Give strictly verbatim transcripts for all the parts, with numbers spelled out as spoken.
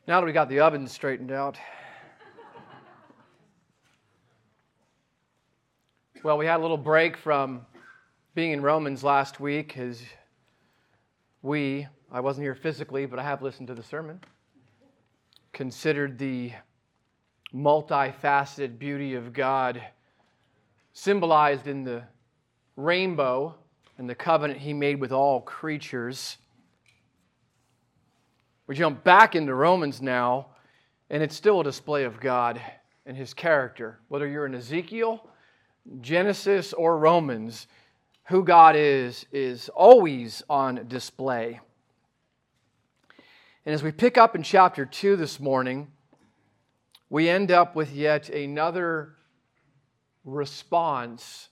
Now that we got the oven straightened out. Well, we had a little break from being in Romans last week as we, I wasn't here physically, but I have listened to the sermon, considered the multifaceted beauty of God symbolized in the rainbow and the covenant He made with all creatures. We jump back into Romans now, and it's still a display of God and His character. Whether you're in Ezekiel, Genesis, or Romans, who God is, is always on display. And as we pick up in chapter two this morning, we end up with yet another response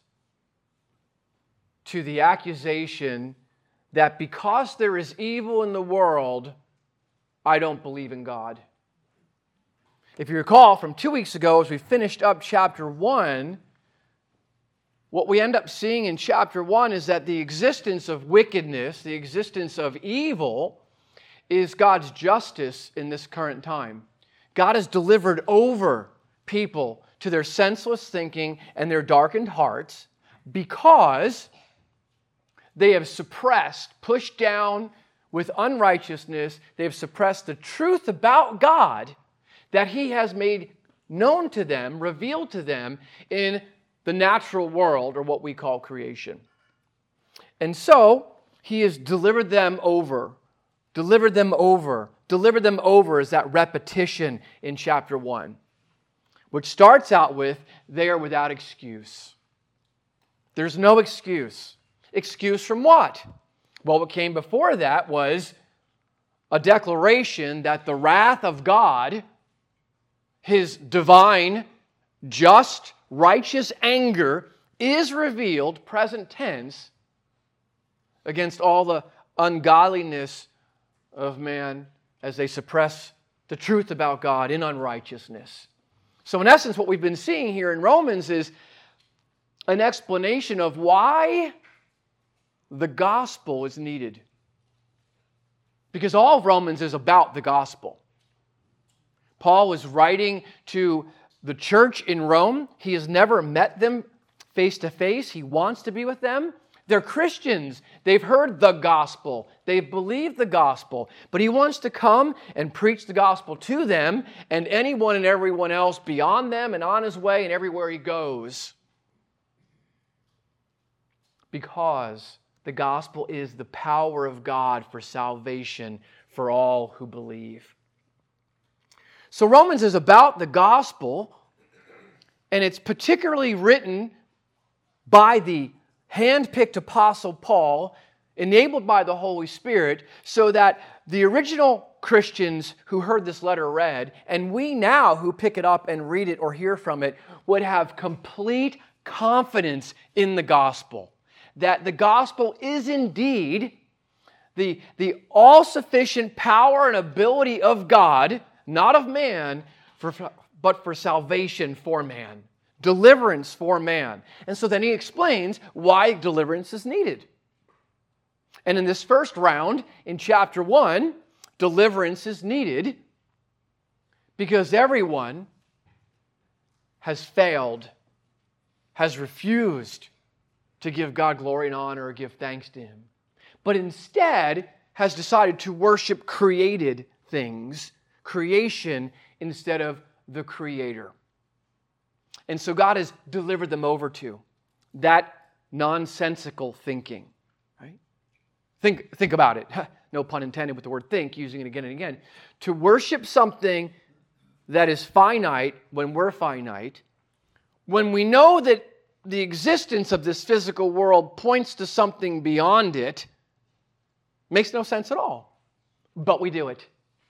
to the accusation that because there is evil in the world, I don't believe in God. If you recall from two weeks ago, as we finished up chapter one, what we end up seeing in chapter one is that the existence of wickedness, the existence of evil, is God's justice in this current time. God has delivered over people to their senseless thinking and their darkened hearts because they have suppressed, pushed down with unrighteousness, they have suppressed the truth about God that He has made known to them, revealed to them in the natural world, or what we call creation. And so, He has delivered them over. Delivered them over. Delivered them over is that repetition in chapter one, which starts out with, they are without excuse. There's no excuse. Excuse from what? Well, what came before that was a declaration that the wrath of God, His divine, just, righteous anger is revealed, present tense, against all the ungodliness of man as they suppress the truth about God in unrighteousness. So in essence, what we've been seeing here in Romans is an explanation of why the gospel is needed. Because all of Romans is about the gospel. Paul was writing to the church in Rome. He has never met them face to face. He wants to be with them. They're Christians. They've heard the gospel. They've believed the gospel. But he wants to come and preach the gospel to them and anyone and everyone else beyond them and on his way and everywhere he goes. Because the gospel is the power of God for salvation for all who believe. So Romans is about the gospel, and it's particularly written by the hand-picked apostle Paul, enabled by the Holy Spirit, so that the original Christians who heard this letter read, and we now who pick it up and read it or hear from it, would have complete confidence in the gospel. That the gospel is indeed the, the all-sufficient power and ability of God, not of man, for, but for salvation for man, deliverance for man. And so then he explains why deliverance is needed. And in this first round, in chapter one, deliverance is needed because everyone has failed, has refused to give God glory and honor or give thanks to Him, but instead has decided to worship created things, creation, instead of the Creator. And so God has delivered them over to that nonsensical thinking. Right? Think, think about it. No pun intended with the word think, using it again and again. To worship something that is finite when we're finite, when we know that the existence of this physical world points to something beyond it, makes no sense at all. But we do it.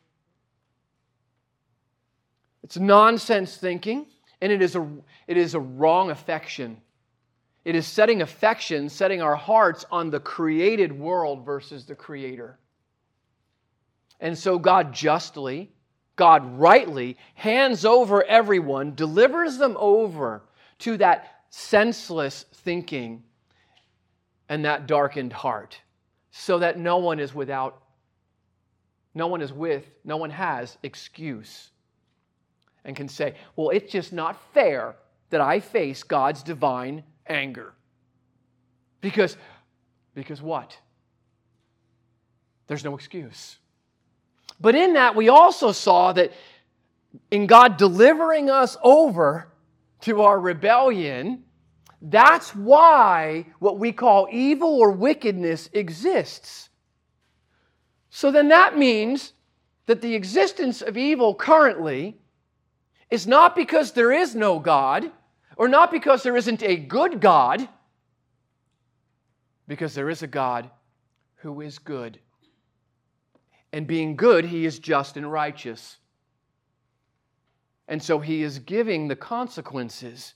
It's nonsense thinking, and it is a, it is a wrong affection. It is setting affection, setting our hearts on the created world versus the Creator. And so God justly, God rightly, hands over everyone, delivers them over to that senseless thinking and that darkened heart, so that no one is without No one is with, no one has excuse and can say, well, it's just not fair that I face God's divine anger. Because, because what? There's no excuse. But in that, we also saw that in God delivering us over to our rebellion, that's why what we call evil or wickedness exists. So then that means that the existence of evil currently is not because there is no God, or not because there isn't a good God, because there is a God who is good. And being good, He is just and righteous. And so He is giving the consequences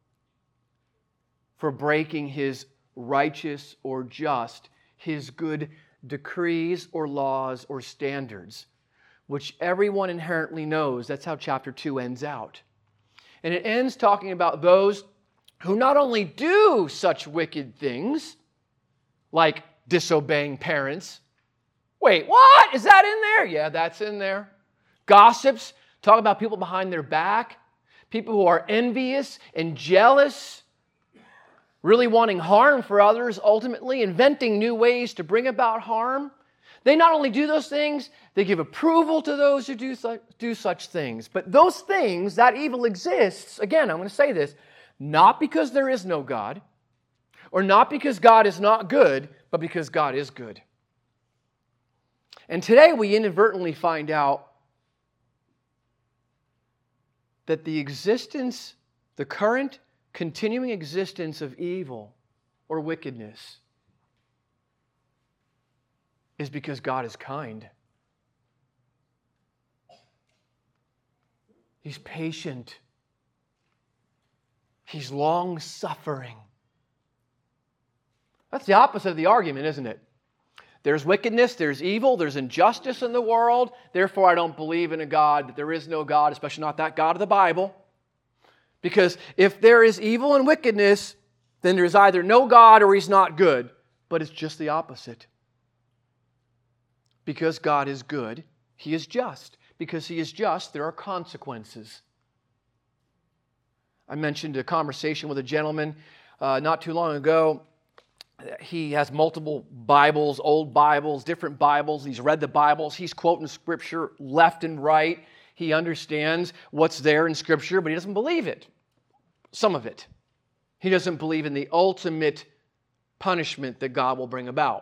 for breaking His righteous or just, His good decrees or laws or standards, which everyone inherently knows. That's how chapter two ends out. And it ends talking about those who not only do such wicked things, like disobeying parents. Wait, what? Is that in there? Yeah, that's in there. Gossips, talk about people behind their back, people who are envious and jealous, really wanting harm for others, ultimately inventing new ways to bring about harm. They not only do those things, they give approval to those who do such, do such things. But those things, that evil exists, again, I'm going to say this, not because there is no God, or not because God is not good, but because God is good. And today we inadvertently find out that the existence, the current continuing existence of evil or wickedness is because God is kind. He's patient. He's long-suffering. That's the opposite of the argument, isn't it? There's wickedness, there's evil, there's injustice in the world. Therefore, I don't believe in a God, that there is no God, especially not that God of the Bible. Because if there is evil and wickedness, then there's either no God or He's not good. But it's just the opposite. Because God is good, He is just. Because He is just, there are consequences. I mentioned a conversation with a gentleman uh, not too long ago. He has multiple Bibles, old Bibles, different Bibles. He's read the Bibles. He's quoting Scripture left and right. He understands what's there in Scripture, but he doesn't believe it. Some of it. He doesn't believe in the ultimate punishment that God will bring about.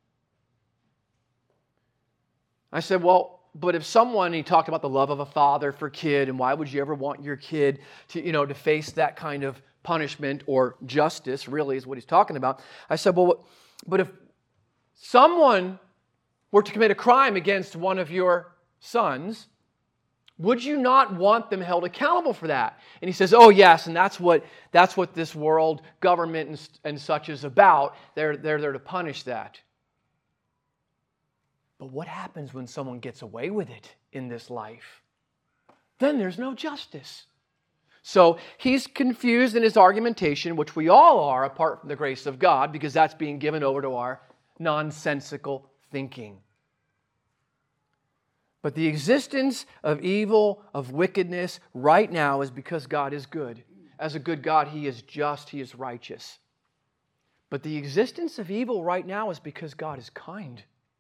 I said, well, but if someone, he talked about the love of a father for kid, and why would you ever want your kid to, you know, to face that kind of punishment or justice, really is what he's talking about. I said, well, but if someone were to commit a crime against one of your sons, would you not want them held accountable for that? And he says, oh yes, and that's what that's what this world government and, and such is about. They're, they're there to punish that. But what happens when someone gets away with it in this life? Then there's no justice. So he's confused in his argumentation, which we all are apart from the grace of God, because that's being given over to our nonsensical thinking. But the existence of evil, of wickedness right now is because God is good. As a good God, He is just, He is righteous. But the existence of evil right now is because God is kind,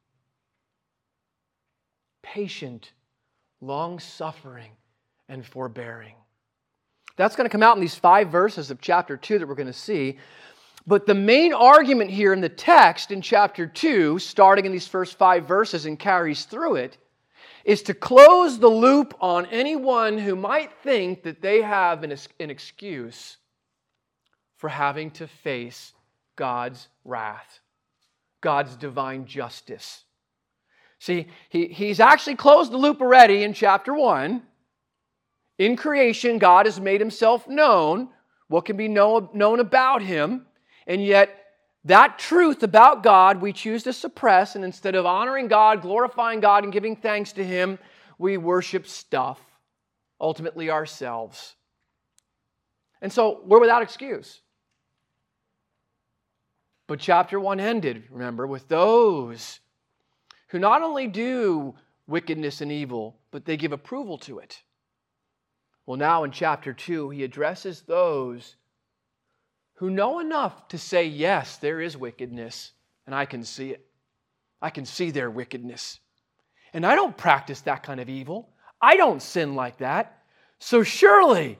patient, long-suffering, and forbearing. That's going to come out in these five verses of chapter two that we're going to see. But the main argument here in the text in chapter two, starting in these first five verses and carries through it, is to close the loop on anyone who might think that they have an, an excuse for having to face God's wrath, God's divine justice. See, he, he's actually closed the loop already in chapter one. In creation, God has made Himself known, what can be know, known about Him, and yet that truth about God we choose to suppress, and instead of honoring God, glorifying God, and giving thanks to Him, we worship stuff, ultimately ourselves. And so we're without excuse. But chapter one ended, remember, with those who not only do wickedness and evil, but they give approval to it. Well, now in chapter two, he addresses those who know enough to say, yes, there is wickedness, and I can see it. I can see their wickedness. And I don't practice that kind of evil. I don't sin like that. So surely,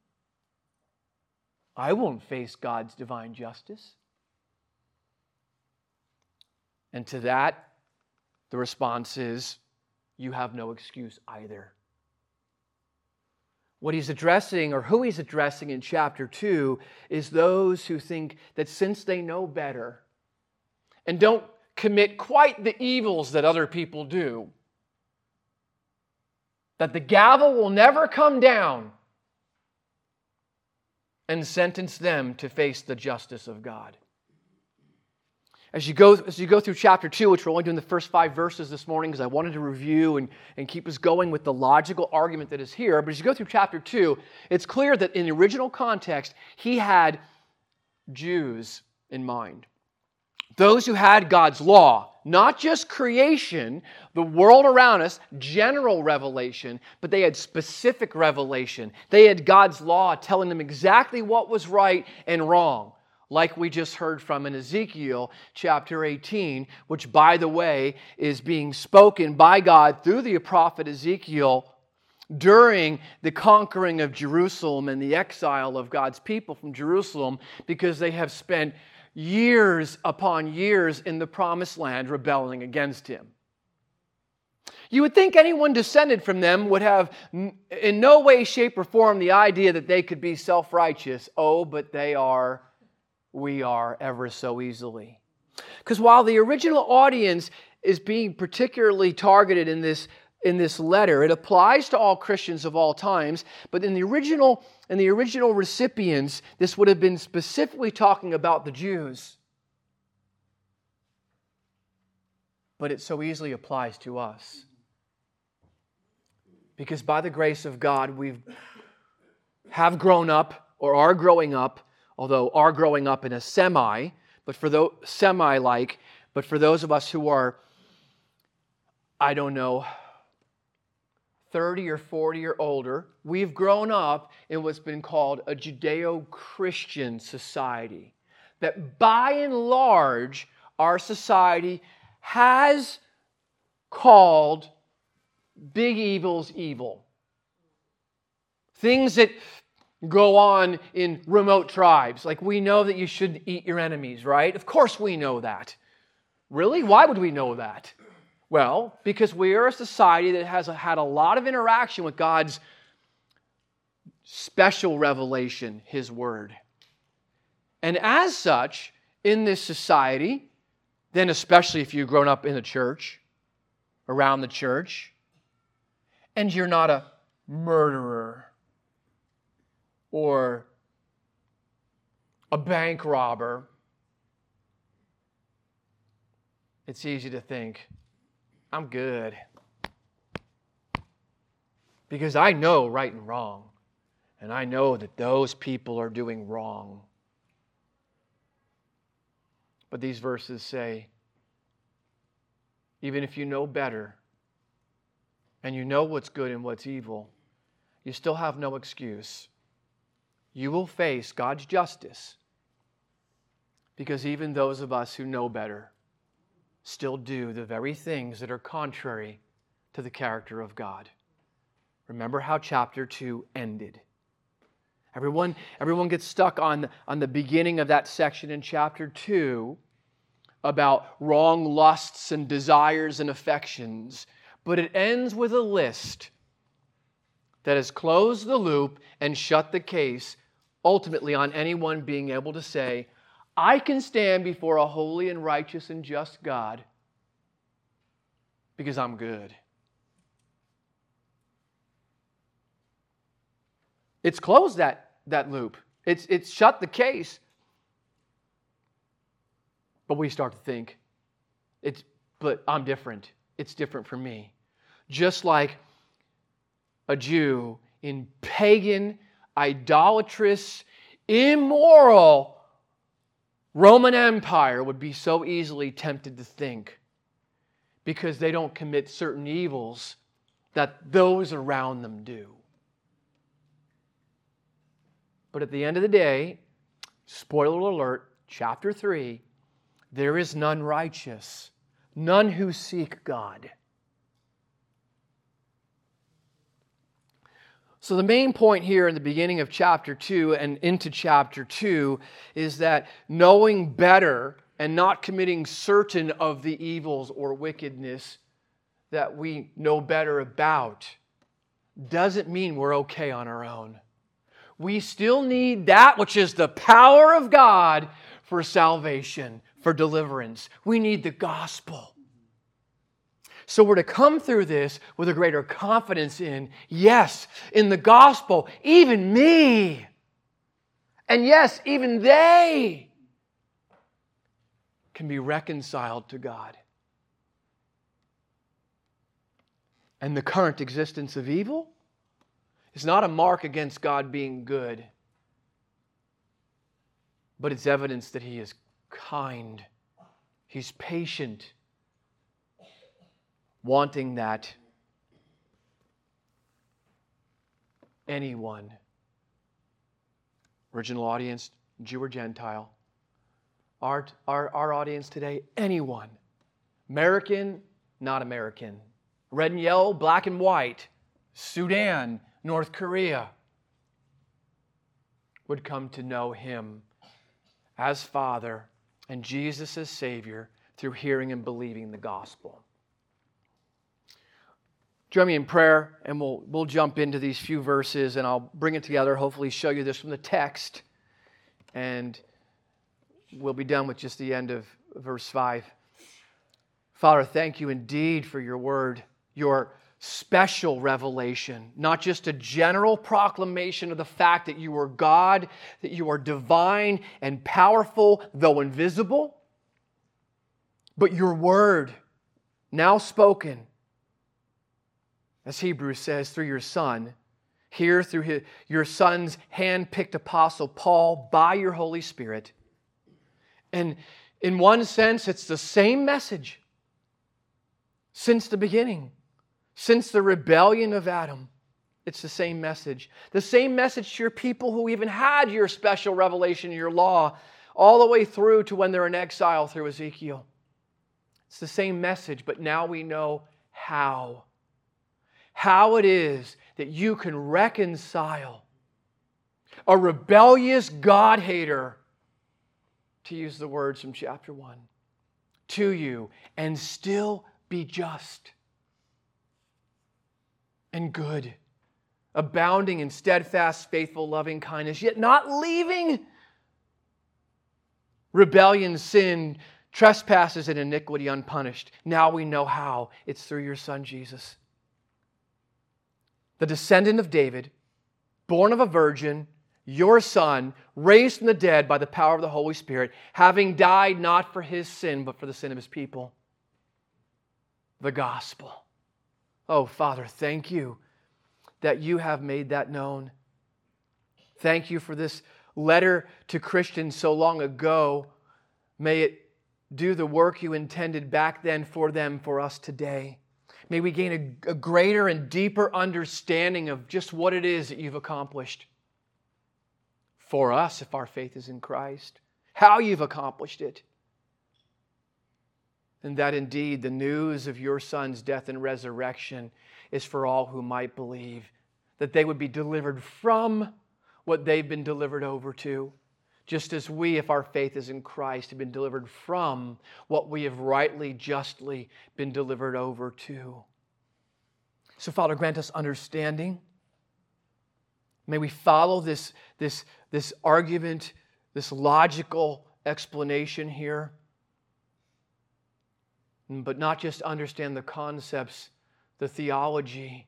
I won't face God's divine justice. And to that, the response is, you have no excuse either. What he's addressing, or who he's addressing in chapter two, is those who think that since they know better and don't commit quite the evils that other people do, that the gavel will never come down and sentence them to face the justice of God. As you go, as you go through chapter two, which we're only doing the first five verses this morning because I wanted to review and, and keep us going with the logical argument that is here, but as you go through chapter two, it's clear that in the original context, he had Jews in mind. Those who had God's law, not just creation, the world around us, general revelation, but they had specific revelation. They had God's law telling them exactly what was right and wrong. Like we just heard from in Ezekiel chapter eighteen, which, by the way, is being spoken by God through the prophet Ezekiel during the conquering of Jerusalem and the exile of God's people from Jerusalem, because they have spent years upon years in the promised land rebelling against Him. You would think anyone descended from them would have in no way, shape, or form the idea that they could be self-righteous. Oh, but they are... we are ever so easily. Because while the original audience is being particularly targeted in this, in this letter, it applies to all Christians of all times, but in the original, in the original recipients, this would have been specifically talking about the Jews. But it so easily applies to us. Because by the grace of God, we have grown up or are growing up, although are growing up in a semi, but for those semi-like, but for those of us who are, I don't know, thirty or forty or older, we've grown up in what's been called a Judeo-Christian society. That by and large, our society has called big evils evil. Things that go on in remote tribes. Like, we know that you shouldn't eat your enemies, right? Of course we know that. Really? Why would we know that? Well, because we are a society that has had a lot of interaction with God's special revelation, His Word. And as such, in this society, then especially if you've grown up in the church, around the church, and you're not a murderer, or a bank robber, it's easy to think, I'm good. Because I know right and wrong. And I know that those people are doing wrong. But these verses say, even if you know better, and you know what's good and what's evil, you still have no excuse. You will face God's justice, because even those of us who know better still do the very things that are contrary to the character of God. Remember how chapter two ended. Everyone, everyone gets stuck on, on the beginning of that section in chapter two about wrong lusts and desires and affections, but it ends with a list that has closed the loop and shut the case ultimately on anyone being able to say, I can stand before a holy and righteous and just God because I'm good. It's closed that, that loop. It's, it's shut the case. But we start to think, it's, but I'm different. It's different for me. Just like a Jew in pagan, idolatrous, immoral Roman Empire would be so easily tempted to think, because they don't commit certain evils that those around them do. But at the end of the day, spoiler alert, chapter three, there is none righteous, none who seek God. So the main point here in the beginning of chapter two and into chapter two is that knowing better and not committing certain of the evils or wickedness that we know better about doesn't mean we're okay on our own. We still need that which is the power of God for salvation, for deliverance. We need the gospel. So we're to come through this with a greater confidence in, yes, in the gospel, even me, and yes, even they can be reconciled to God. And the current existence of evil is not a mark against God being good, but it's evidence that He is kind, He's patient, wanting that anyone, original audience, Jew or Gentile, our, our, our audience today, anyone, American, not American, red and yellow, black and white, Sudan, North Korea, would come to know Him as Father and Jesus as Savior through hearing and believing the gospel. Join me in prayer, and we'll, we'll jump into these few verses, and I'll bring it together, hopefully show you this from the text, and we'll be done with just the end of verse five. Father, thank you indeed for your word, your special revelation, not just a general proclamation of the fact that you are God, that you are divine and powerful, though invisible, but your word, now spoken, as Hebrews says, through your Son, here through his, your Son's hand-picked apostle Paul by your Holy Spirit. And in one sense, it's the same message since the beginning, since the rebellion of Adam. It's the same message. The same message to your people who even had your special revelation, your law, all the way through to when they're in exile through Ezekiel. It's the same message, but now we know how. How it is that you can reconcile a rebellious God-hater, to use the words from chapter one, to you and still be just and good, abounding in steadfast, faithful, loving kindness, yet not leaving rebellion, sin, trespasses, and iniquity unpunished. Now we know how. It's through your Son, Jesus, the descendant of David, born of a virgin, your Son, raised from the dead by the power of the Holy Spirit, having died not for His sin, but for the sin of His people. The gospel. Oh, Father, thank you that you have made that known. Thank you for this letter to Christians so long ago. May it do the work you intended back then for them, for us today. May we gain a, a greater and deeper understanding of just what it is that you've accomplished for us if our faith is in Christ, how you've accomplished it, and that indeed the news of your Son's death and resurrection is for all who might believe, that they would be delivered from what they've been delivered over to, just as we, if our faith is in Christ, have been delivered from what we have rightly, justly been delivered over to. So, Father, grant us understanding. May we follow this, this, this argument, this logical explanation here, but not just understand the concepts, the theology,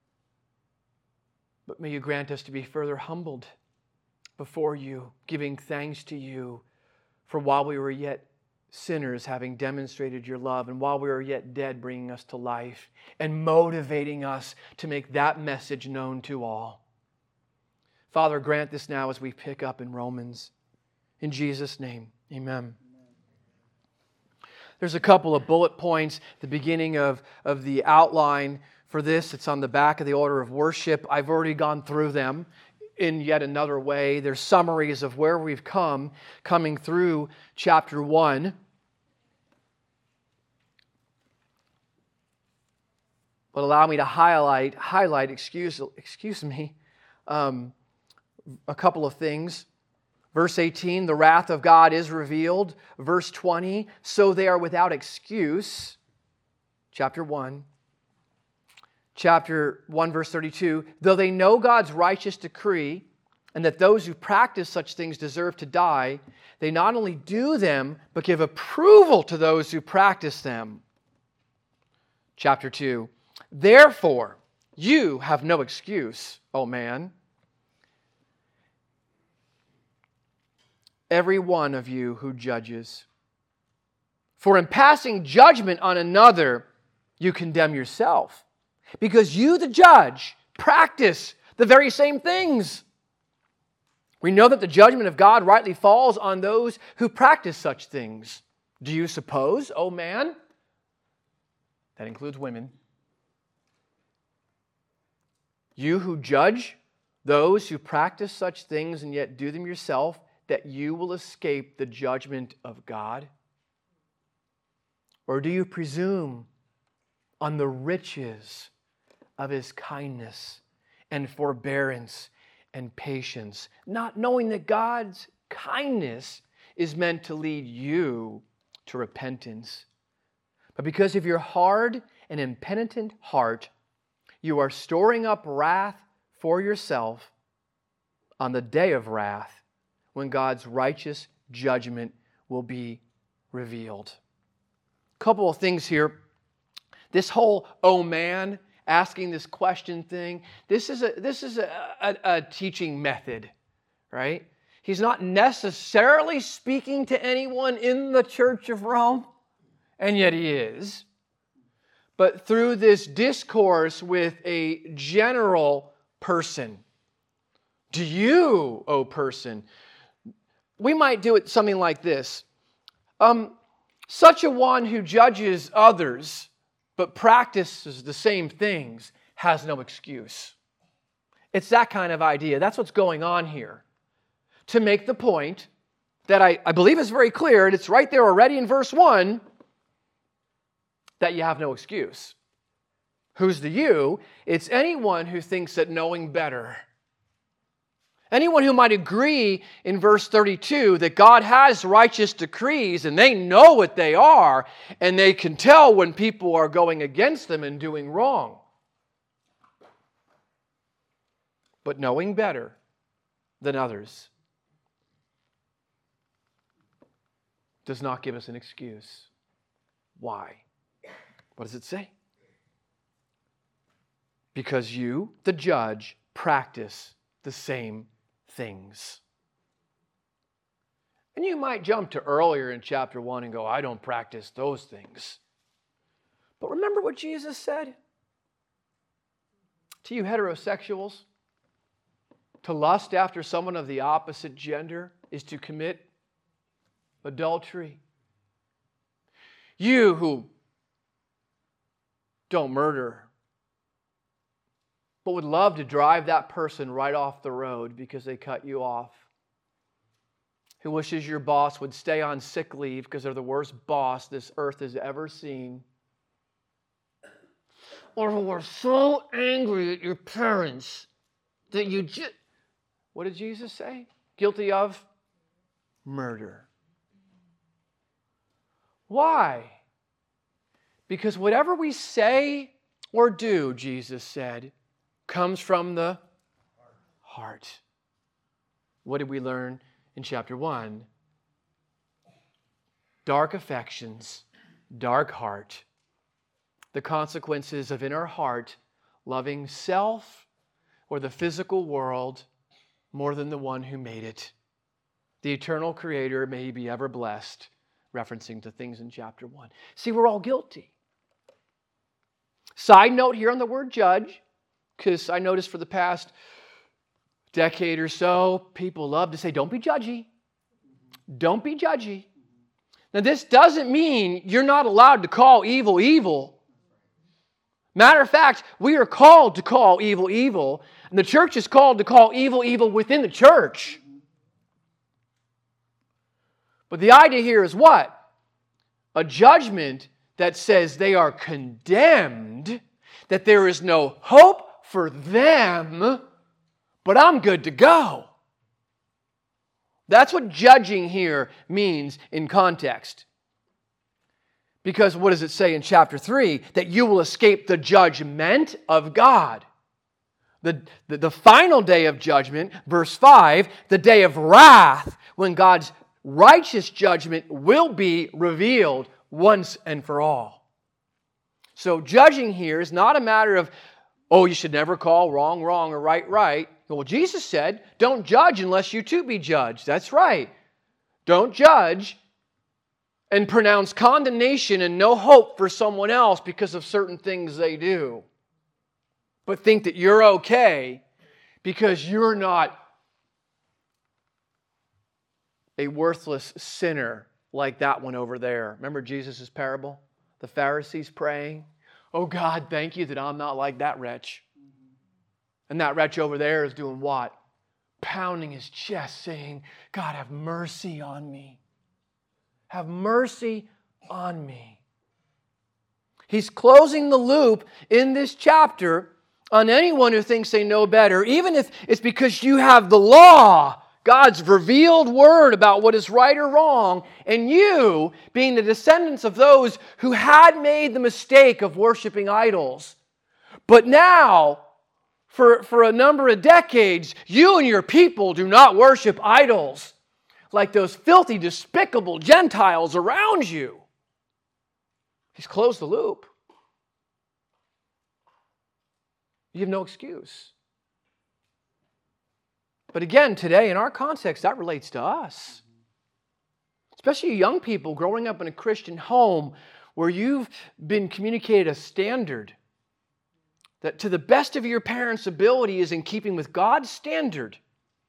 but may you grant us to be further humbled before you, giving thanks to you for while we were yet sinners, having demonstrated your love, and while we were yet dead, bringing us to life and motivating us to make that message known to all. Father, grant this now as we pick up in Romans. In Jesus' name, amen. There's a couple of bullet points at the beginning of, of the outline for this. It's on the back of the order of worship. I've already gone through them in yet another way. There's summaries of where we've come, coming through chapter one. But allow me to highlight, highlight, excuse, excuse me, um, a couple of things. Verse eighteen, the wrath of God is revealed. Verse twenty, so they are without excuse. Chapter one. Chapter one, verse thirty-two, though they know God's righteous decree and that those who practice such things deserve to die, they not only do them, but give approval to those who practice them. Chapter two, therefore, you have no excuse, O man. Every one of you who judges. For in passing judgment on another, you condemn yourself. Because you, the judge, practice the very same things. We know that the judgment of God rightly falls on those who practice such things. Do you suppose, O man? That includes women. You who judge those who practice such things and yet do them yourself, that you will escape the judgment of God? Or do you presume on the riches of His kindness and forbearance and patience, not knowing that God's kindness is meant to lead you to repentance? But because of your hard and impenitent heart, you are storing up wrath for yourself on the day of wrath, when God's righteous judgment will be revealed. A couple of things here. This whole, oh man, asking this question thing, this is a, this is a, a, a teaching method, right? He's not necessarily speaking to anyone in the Church of Rome, and yet he is. But through this discourse with a general person, do you, O person, we might do it something like this. Um, such a one who judges others but practices the same things has no excuse. It's that kind of idea. That's what's going on here. To make the point that I, I believe is very clear, and it's right there already in verse one, that you have no excuse. Who's the you? It's anyone who thinks that knowing better. Anyone who might agree in verse thirty-two that God has righteous decrees and they know what they are and they can tell when people are going against them and doing wrong. But knowing better than others does not give us an excuse. Why? What does it say? Because you, the judge, practice the same things. And you might jump to earlier in chapter one and go, I don't practice those things. But remember what Jesus said? To you heterosexuals, to lust after someone of the opposite gender is to commit adultery. You who don't murder, but would love to drive that person right off the road because they cut you off. Who wishes your boss would stay on sick leave because they're the worst boss this earth has ever seen. Or who are so angry at your parents that you just... What did Jesus say? Guilty of murder. Why? Because whatever we say or do, Jesus said, comes from the heart. What did we learn in chapter one? Dark affections, dark heart. The consequences of in our heart loving self or the physical world more than the one who made it. The eternal Creator, may He be ever blessed, referencing to things in chapter one. See, we're all guilty. Side note here on the word judge, because I noticed for the past decade or so, people love to say, don't be judgy. Don't be judgy. Now, this doesn't mean you're not allowed to call evil evil. Matter of fact, we are called to call evil evil, and the church is called to call evil evil within the church. But the idea here is what? A judgment that says they are condemned, that there is no hope for them, but I'm good to go. That's what judging here means in context. Because what does it say in chapter three? That you will escape the judgment of God. The, the, the final day of judgment, verse five, the day of wrath, when God's righteous judgment will be revealed once and for all. So judging here is not a matter of, oh, you should never call wrong wrong or right right. Well, Jesus said, don't judge unless you too be judged. That's right. Don't judge and pronounce condemnation and no hope for someone else because of certain things they do. But think that you're okay because you're not a worthless sinner like that one over there. Remember Jesus' parable? The Pharisees praying, oh God, thank you that I'm not like that wretch. And that wretch over there is doing what? Pounding his chest saying, God, have mercy on me. Have mercy on me. He's closing the loop in this chapter on anyone who thinks they know better, even if it's because you have the law, God's revealed word about what is right or wrong, and you, being the descendants of those who had made the mistake of worshiping idols, but now, for, for a number of decades, you and your people do not worship idols like those filthy, despicable Gentiles around you. He's closed the loop. You have no excuse. But again, today, in our context, that relates to us. Especially young people growing up in a Christian home where you've been communicated a standard that to the best of your parents' ability is in keeping with God's standard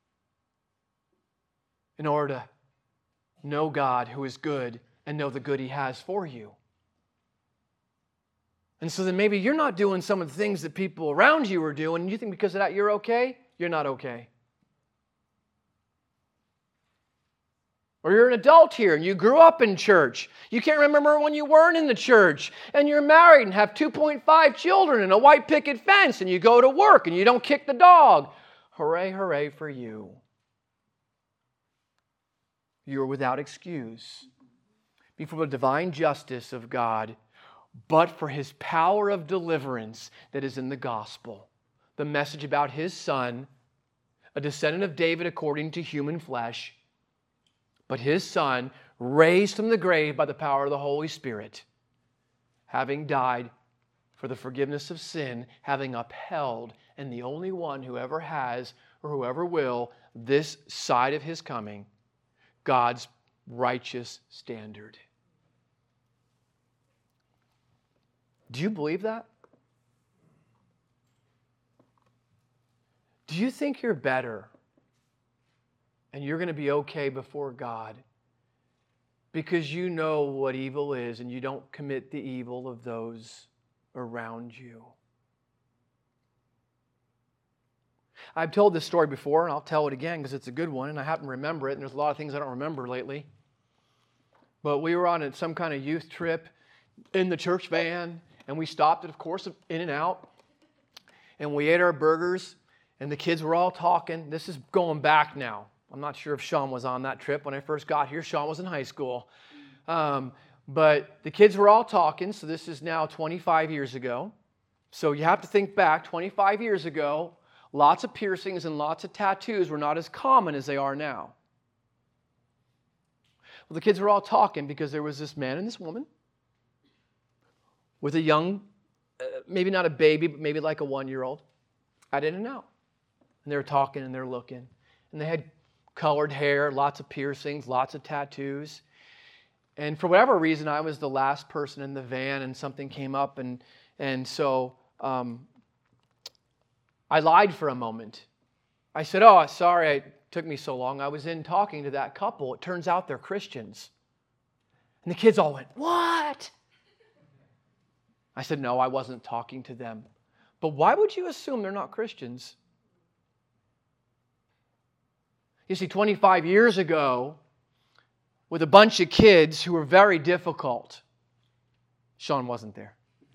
in order to know God who is good and know the good He has for you. And so then maybe you're not doing some of the things that people around you are doing, and you think because of that you're okay. You're not okay. Or you're an adult here and you grew up in church. You can't remember when you weren't in the church. And you're married and have two point five children and a white picket fence and you go to work and you don't kick the dog. Hooray, hooray for you. You are without excuse before the divine justice of God, but for His power of deliverance that is in the gospel. The message about His Son, a descendant of David according to human flesh, but His Son, raised from the grave by the power of the Holy Spirit, having died for the forgiveness of sin, having upheld, and the only one who ever has or whoever will, this side of His coming, God's righteous standard. Do you believe that? Do you think you're better and you're going to be okay before God because you know what evil is and you don't commit the evil of those around you? I've told this story before, and I'll tell it again because it's a good one, and I happen to remember it, and there's a lot of things I don't remember lately. But we were on a, some kind of youth trip in the church van, and we stopped at, of course, In-N-Out, and we ate our burgers, and the kids were all talking. This is going back now. I'm not sure if Sean was on that trip when I first got here. Sean was in high school. Um, but the kids were all talking, so this is now twenty-five years ago. So you have to think back, twenty-five years ago, lots of piercings and lots of tattoos were not as common as they are now. Well, the kids were all talking because there was this man and this woman with a young, uh, maybe not a baby, but maybe like a one-year-old at In-N-Out. And they were talking and they're looking. And they had colored hair, lots of piercings, lots of tattoos. And for whatever reason, I was the last person in the van and something came up. And, and so um, I lied for a moment. I said, oh, sorry, it took me so long. I was in talking to that couple. It turns out they're Christians. And the kids all went, "What?" I said, "No, I wasn't talking to them." But why would you assume they're not Christians? You see, twenty-five years ago, with a bunch of kids who were very difficult, Sean wasn't there.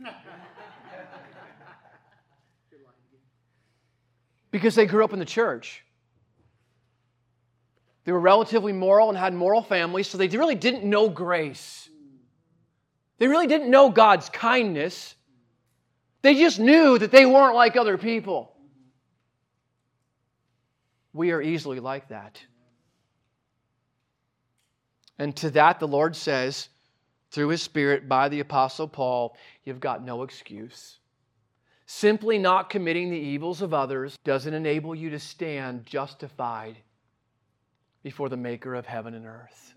Because they grew up in the church. They were relatively moral and had moral families, so they really didn't know grace. They really didn't know God's kindness. They just knew that they weren't like other people. We are easily like that. And to that, the Lord says, through His Spirit, by the Apostle Paul, you've got no excuse. Simply not committing the evils of others doesn't enable you to stand justified before the Maker of heaven and earth.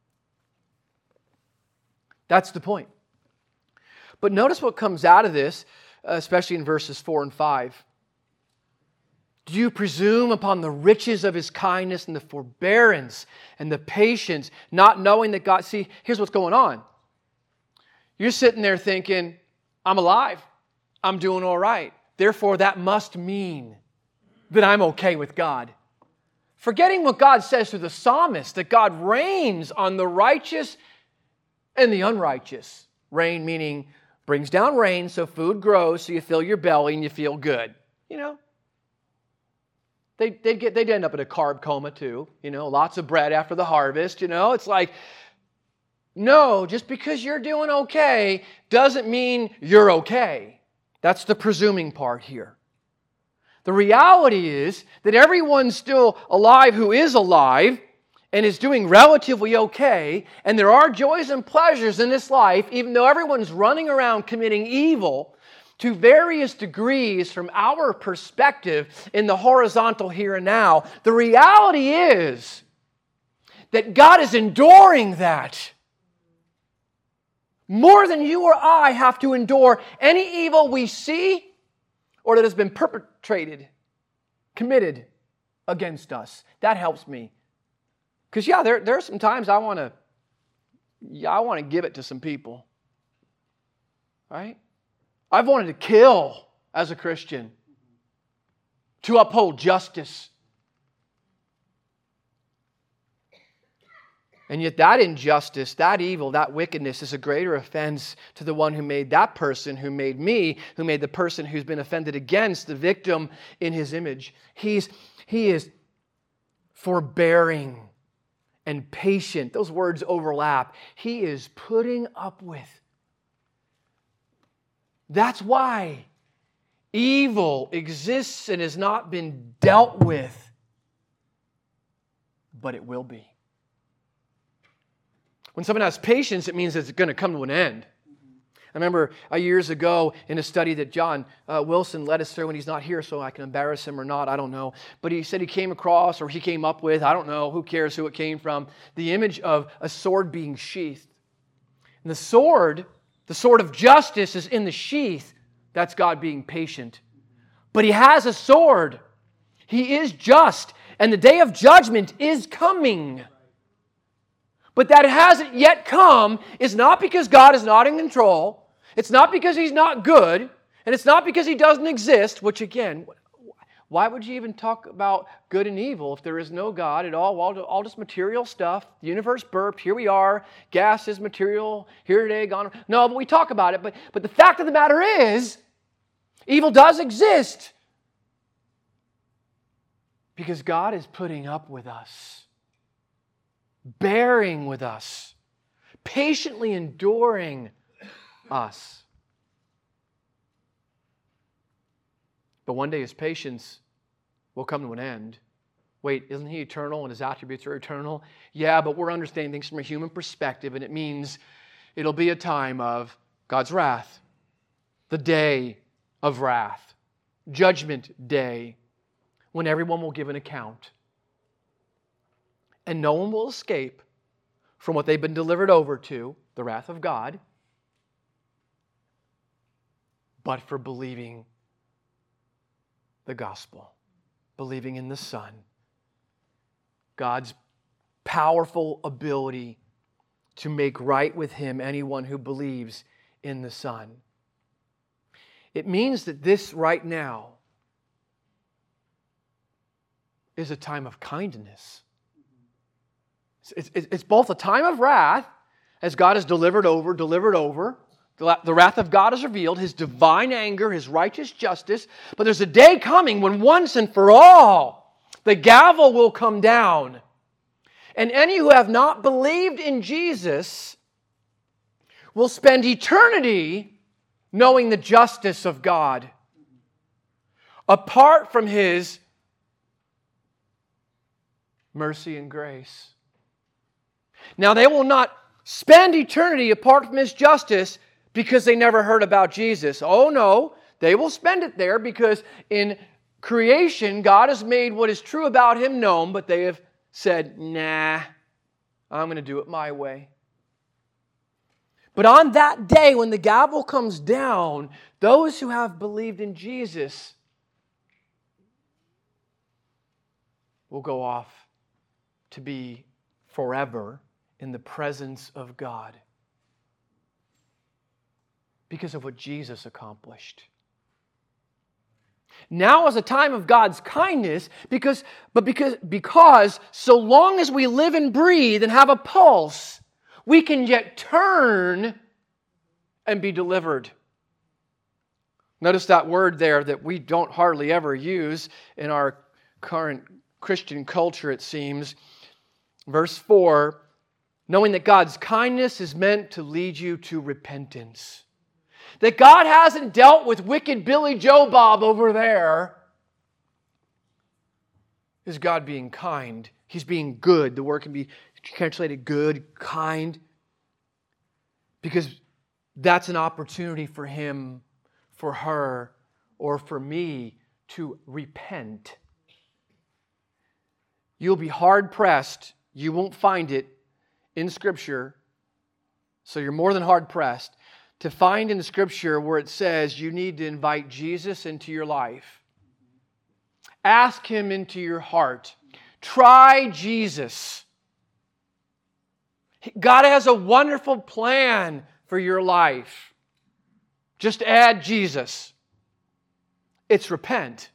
That's the point. But notice what comes out of this, especially in verses four and five. Do you presume upon the riches of His kindness and the forbearance and the patience, not knowing that God... See, here's what's going on. You're sitting there thinking, I'm alive. I'm doing all right. Therefore, that must mean that I'm okay with God. Forgetting what God says through the psalmist, that God reigns on the righteous and the unrighteous. Rain meaning brings down rain so food grows, so you fill your belly and you feel good. You know? They, they'd, get, they'd end up in a carb coma too. You know, lots of bread after the harvest. You know, it's like, no, just because you're doing okay doesn't mean you're okay. That's the presuming part here. The reality is that everyone's still alive who is alive and is doing relatively okay, and there are joys and pleasures in this life, even though everyone's running around committing evil to various degrees from our perspective in the horizontal here and now. The reality is that God is enduring that more than you or I have to endure any evil we see or that has been perpetrated, committed against us. That helps me. Because, yeah, there, there are some times I want to yeah, I want to give it to some people. Right? I've wanted to kill as a Christian to uphold justice. And yet that injustice, that evil, that wickedness is a greater offense to the one who made that person, who made me, who made the person who's been offended against, the victim in His image. He's, he is forbearing and patient. Those words overlap. He is putting up with. That's why evil exists and has not been dealt with, but it will be. When someone has patience, it means it's going to come to an end. I remember uh, years ago in a study that John uh, Wilson led us through, and he's not here, so I can embarrass him or not, I don't know. But he said he came across, or he came up with, I don't know, who cares who it came from, the image of a sword being sheathed. And the sword, the sword of justice is in the sheath. That's God being patient. But He has a sword. He is just, and the day of judgment is coming. But that it hasn't yet come is not because God is not in control. It's not because He's not good. And it's not because He doesn't exist, which again, why would you even talk about good and evil if there is no God at all? All, all just material stuff. The universe burped. Here we are. Gas is material. Here today, gone. No, but we talk about it. But, but the fact of the matter is, evil does exist. Because God is putting up with us. Bearing with us, patiently enduring us. But one day His patience will come to an end. Wait, isn't He eternal and His attributes are eternal? Yeah, but we're understanding things from a human perspective, and it means it'll be a time of God's wrath, the day of wrath, judgment day, when everyone will give an account. And no one will escape from what they've been delivered over to, the wrath of God, but for believing the gospel, believing in the Son. God's powerful ability to make right with Him anyone who believes in the Son. It means that this right now is a time of kindness. It's, it's, it's both a time of wrath, as God is delivered over, delivered over. The, the wrath of God is revealed, His divine anger, His righteous justice. But there's a day coming when once and for all, the gavel will come down. And any who have not believed in Jesus will spend eternity knowing the justice of God, apart from His mercy and grace. Now, they will not spend eternity apart from His justice because they never heard about Jesus. Oh no, they will spend it there because in creation, God has made what is true about Him known, but they have said, nah, I'm going to do it my way. But on that day when the gavel comes down, those who have believed in Jesus will go off to be forever in the presence of God because of what Jesus accomplished. Now is a time of God's kindness, because, but because, because so long as we live and breathe and have a pulse, we can yet turn and be delivered. Notice that word there that we don't hardly ever use in our current Christian culture, it seems. Verse four, knowing that God's kindness is meant to lead you to repentance. That God hasn't dealt with wicked Billy Joe Bob over there. Is God being kind? He's being good. The word can be translated good, kind. Because that's an opportunity for him, for her, or for me to repent. You'll be hard-pressed. You won't find it in Scripture. So you're more than hard-pressed to find in Scripture where it says you need to invite Jesus into your life. Ask Him into your heart. Try Jesus. God has a wonderful plan for your life. Just add Jesus. It's repent.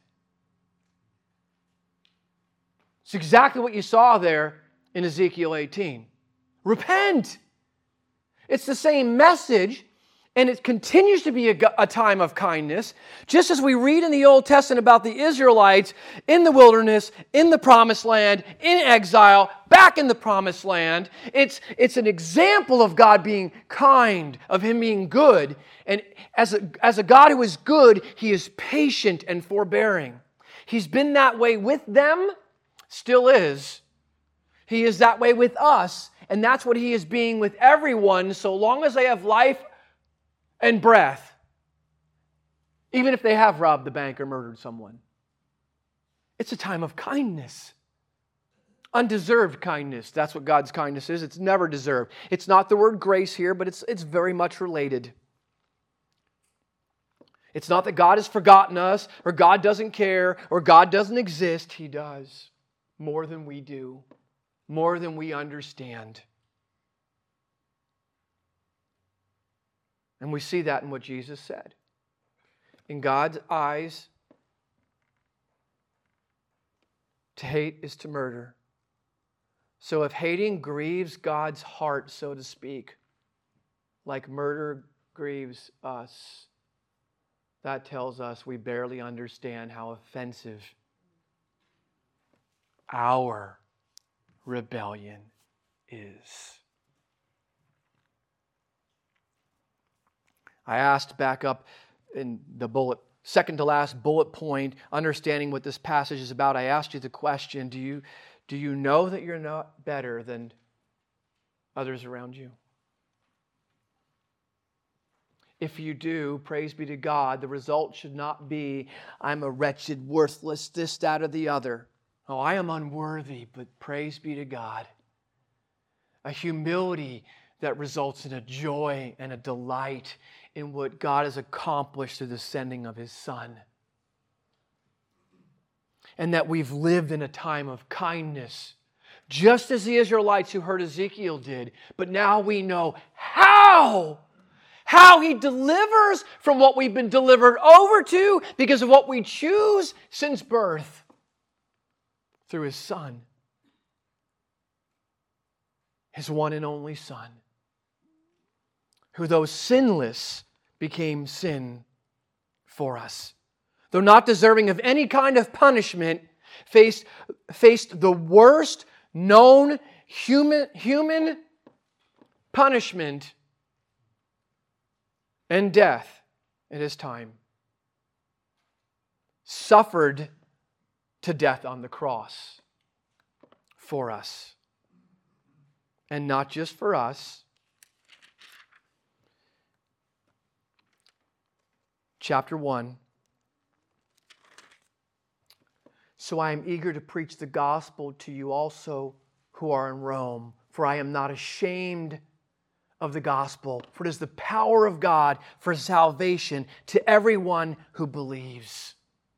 It's exactly what you saw there in Ezekiel eighteen. Repent. It's the same message, and it continues to be a, a time of kindness, just as we read in the Old Testament about the Israelites in the wilderness, in the promised land, in exile, back in the promised land. It's, it's an example of God being kind, of Him being good. And as a, as a God who is good, He is patient and forbearing. He's been that way with them, still is. He is that way with us, and that's what He is being with everyone so long as they have life and breath, even if they have robbed the bank or murdered someone. It's a time of kindness. Undeserved kindness. That's what God's kindness is. It's never deserved. It's not the word grace here, but it's, it's very much related. It's not that God has forgotten us, or God doesn't care, or God doesn't exist. He does. More than we do. More than we understand. And we see that in what Jesus said. In God's eyes, to hate is to murder. So if hating grieves God's heart, so to speak, like murder grieves us, that tells us we barely understand how offensive our rebellion is. I asked back up in the bullet, second to last bullet point, understanding what this passage is about. I asked you the question, do you, do you know that you're not better than others around you? If you do, praise be to God, the result should not be, I'm a wretched, worthless, this, that, or the other. Oh, I am unworthy, but praise be to God. A humility that results in a joy and a delight in what God has accomplished through the sending of His Son. And that we've lived in a time of kindness just as the Israelites who heard Ezekiel did. But now we know how. How He delivers from what we've been delivered over to because of what we choose since birth through His Son. His one and only Son, who though sinless became sin for us. Though not deserving of any kind of punishment, faced, faced the worst known human, human punishment and death in His time. Suffered to death on the cross for us. And not just for us. Chapter one. So I am eager to preach the gospel to you also who are in Rome, for I am not ashamed of the gospel, for it is the power of God for salvation to everyone who believes.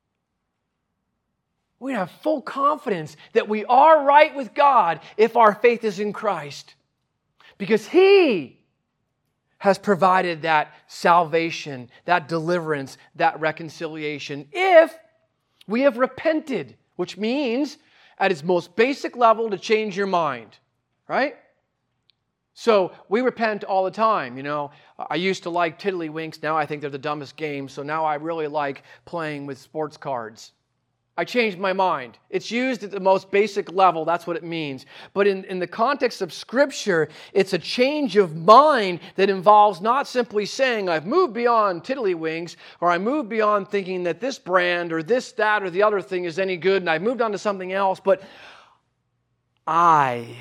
We have full confidence that we are right with God if our faith is in Christ, because He has provided that salvation, that deliverance, that reconciliation, if we have repented, which means at its most basic level to change your mind, right? So we repent all the time. You know, I used to like tiddlywinks. Now I think they're the dumbest game. So now I really like playing with sports cards. I changed my mind. It's used at the most basic level. That's what it means. But in, in the context of Scripture, it's a change of mind that involves not simply saying, I've moved beyond tiddlywinks, or I moved beyond thinking that this brand or this, that, or the other thing is any good, and I've moved on to something else, but I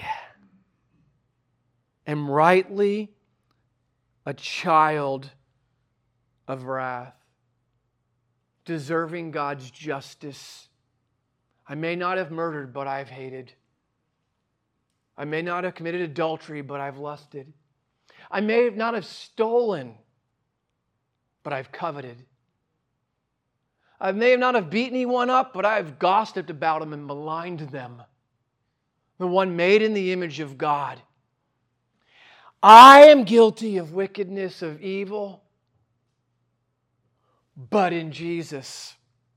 am rightly a child of wrath, deserving God's justice. I may not have murdered, but I've hated. I may not have committed adultery, but I've lusted. I may not have stolen, but I've coveted. I may not have beaten anyone up, but I've gossiped about them and maligned them. The one made in the image of God. I am guilty of wickedness, of evil, but in Jesus,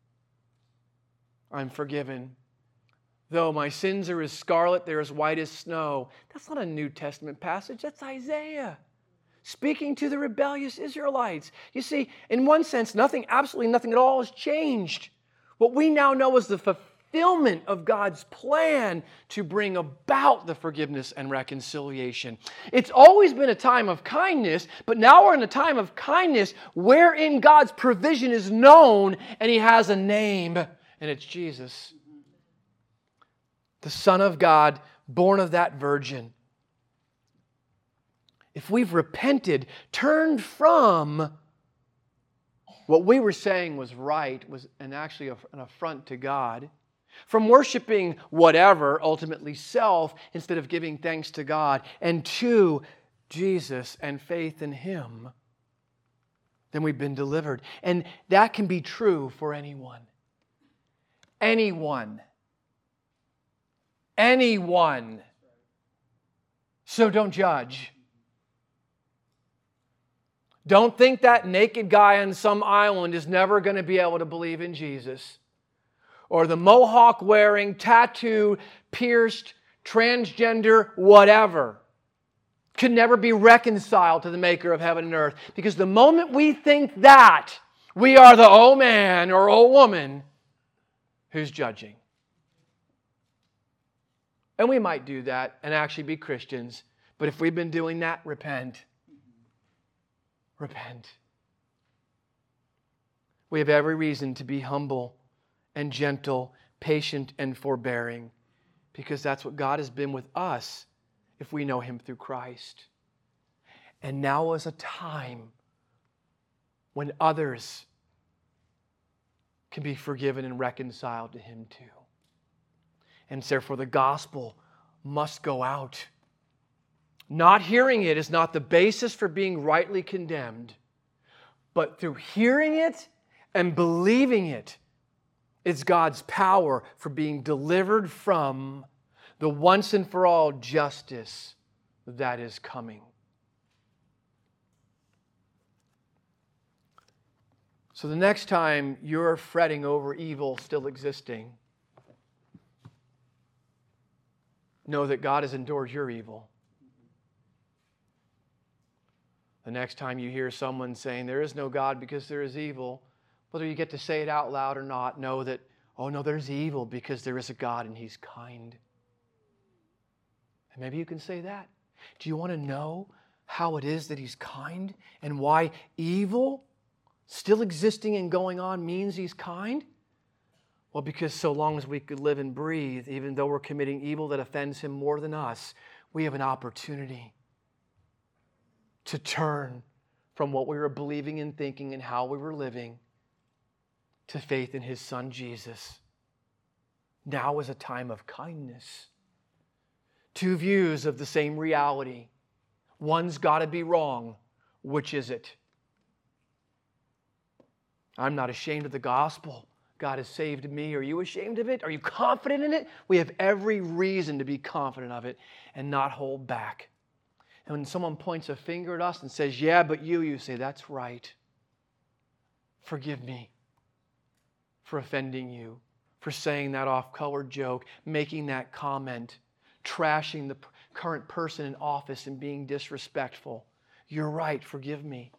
I'm forgiven. Though my sins are as scarlet, they're as white as snow. That's not a New Testament passage. That's Isaiah speaking to the rebellious Israelites. You see, in one sense, nothing, absolutely nothing at all has changed. What we now know is the fulfillment of God's plan to bring about the forgiveness and reconciliation. It's always been a time of kindness, but now we're in a time of kindness wherein God's provision is known and He has a name. And it's Jesus, the Son of God, born of that virgin. If we've repented, turned from what we were saying was right, was and actually an affront to God, from worshiping whatever, ultimately self, instead of giving thanks to God, and to Jesus and faith in Him, then we've been delivered. And that can be true for anyone. Anyone. Anyone. So don't judge. Don't think that naked guy on some island is never going to be able to believe in Jesus. Or the mohawk wearing, tattoo, pierced, transgender, whatever, can never be reconciled to the Maker of heaven and earth. Because the moment we think that, we are the oh man or oh woman who's judging. And we might do that and actually be Christians. But if we've been doing that, repent. Repent. We have every reason to be humble and gentle, patient and forbearing, because that's what God has been with us if we know Him through Christ. And now is a time when others can be forgiven and reconciled to Him too. And therefore the gospel must go out. Not hearing it is not the basis for being rightly condemned, but through hearing it and believing it, it's God's power for being delivered from the once and for all justice that is coming. So the next time you're fretting over evil still existing, know that God has endured your evil. The next time you hear someone saying there is no God because there is evil, whether you get to say it out loud or not, know that, oh no, there's evil because there is a God and He's kind. And maybe you can say that. Do you want to know how it is that He's kind and why evil still existing and going on means He's kind? Well, because so long as we could live and breathe, even though we're committing evil that offends Him more than us, we have an opportunity to turn from what we were believing and thinking and how we were living to faith in His Son, Jesus. Now is a time of kindness. Two views of the same reality. One's got to be wrong. Which is it? I'm not ashamed of the gospel. God has saved me. Are you ashamed of it? Are you confident in it? We have every reason to be confident of it and not hold back. And when someone points a finger at us and says, yeah, but you, you say, that's right. Forgive me for offending you, for saying that off-color joke, making that comment, trashing the current person in office and being disrespectful. You're right, forgive me.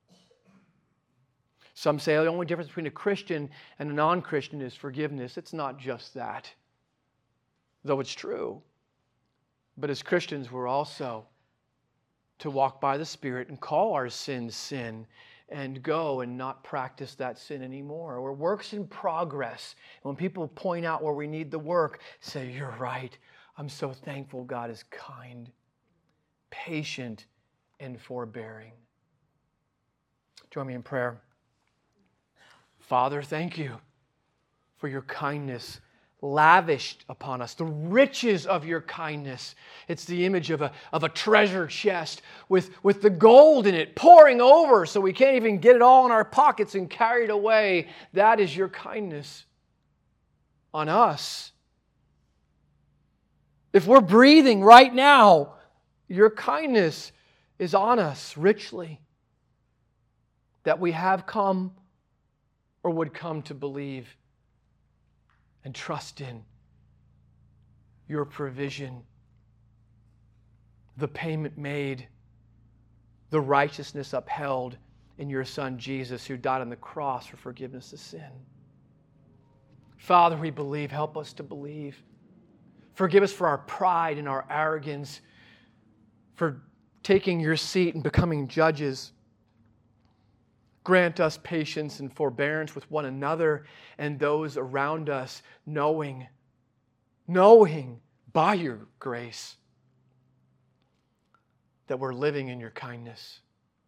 Some say the only difference between a Christian and a non-Christian is forgiveness. It's not just that, though it's true. But as Christians, we're also to walk by the Spirit and call our sins sin and go and not practice that sin anymore. We're works in progress. And when people point out where we need the work, say, you're right. I'm so thankful God is kind, patient, and forbearing. Join me in prayer. Father, thank you for your kindness lavished upon us, the riches of your kindness. It's the image of a, of a treasure chest with, with the gold in it pouring over so we can't even get it all in our pockets and carry it away. That is your kindness on us. If we're breathing right now, your kindness is on us richly. That we have come or would come to believe and trust in your provision, the payment made, the righteousness upheld in your Son Jesus, who died on the cross for forgiveness of sin. Father, we believe. Help us to believe. Forgive us for our pride and our arrogance, for taking your seat and becoming judges. Grant us patience and forbearance with one another and those around us, knowing, knowing by your grace that we're living in your kindness.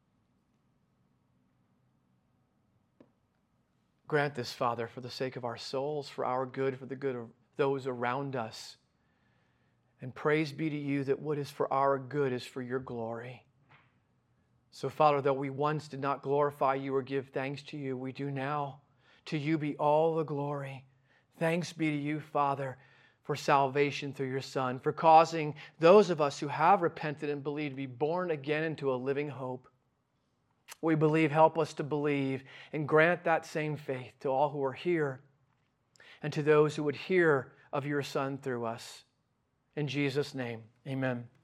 Grant this, Father, for the sake of our souls, for our good, for the good of those around us. And praise be to you that what is for our good is for your glory. So, Father, though we once did not glorify you or give thanks to you, we do now. To you be all the glory. Thanks be to you, Father, for salvation through your Son, for causing those of us who have repented and believed to be born again into a living hope. We believe, help us to believe, and grant that same faith to all who are here and to those who would hear of your Son through us. In Jesus' name, amen.